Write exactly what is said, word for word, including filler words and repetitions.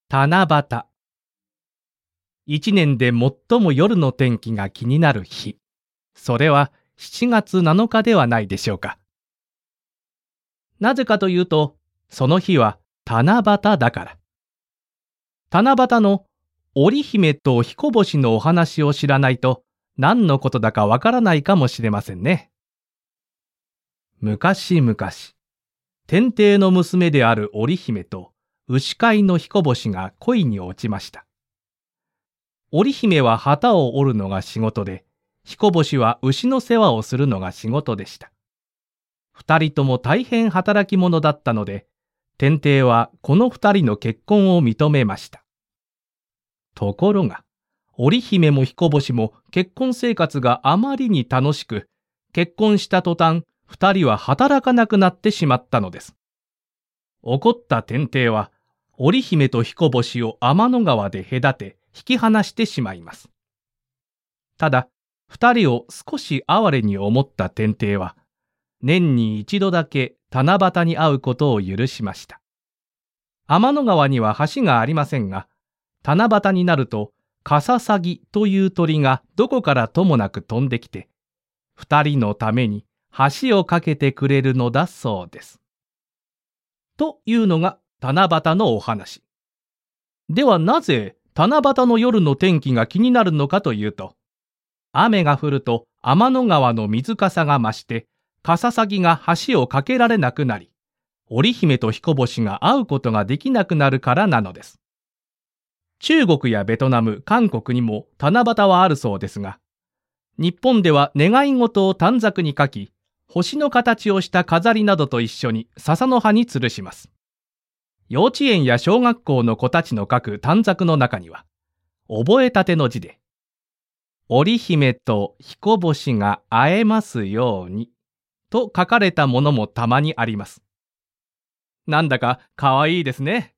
七夕。一年で最も夜の天気が気になる日。それはしちがつなのかではないでしょうか。なぜかというと、その日は七夕だから。七夕の織姫と彦星のお話を知らないと何のことだかわからないかもしれませんね。昔々、天帝の娘である織姫と牛飼いの彦星が恋に落ちました。織姫は旗を織るのが仕事で、彦星は牛の世話をするのが仕事でした。二人とも大変働き者だったので、天帝はこの二人の結婚を認めました。ところが、織姫も彦星も結婚生活があまりに楽しく、結婚した途端、二人は働かなくなってしまったのです。怒った天帝は、織姫と彦星を天の川で隔て、引き離してしまいます。ただ、二人を少し哀れに思った天帝は、年に一度だけ七夕に会うことを許しました。天の川には橋がありませんが、七夕になると、カササギという鳥がどこからともなく飛んできて、二人のために橋を架けてくれるのだそうです。というのが七夕のお話。ではなぜ七夕の夜の天気が気になるのかというと、雨が降ると天の川の水かさが増して、カササギが橋を架けられなくなり、織姫と彦星が会うことができなくなるからなのです。中国やベトナム、韓国にも七夕はあるそうですが、日本では願い事を短冊に書き、星の形をした飾りなどと一緒に笹の葉に吊るします。幼稚園や小学校の子たちの書く短冊の中には、覚えたての字で、織姫と彦星が会えますように、と書かれたものもたまにあります。なんだかかわいいですね。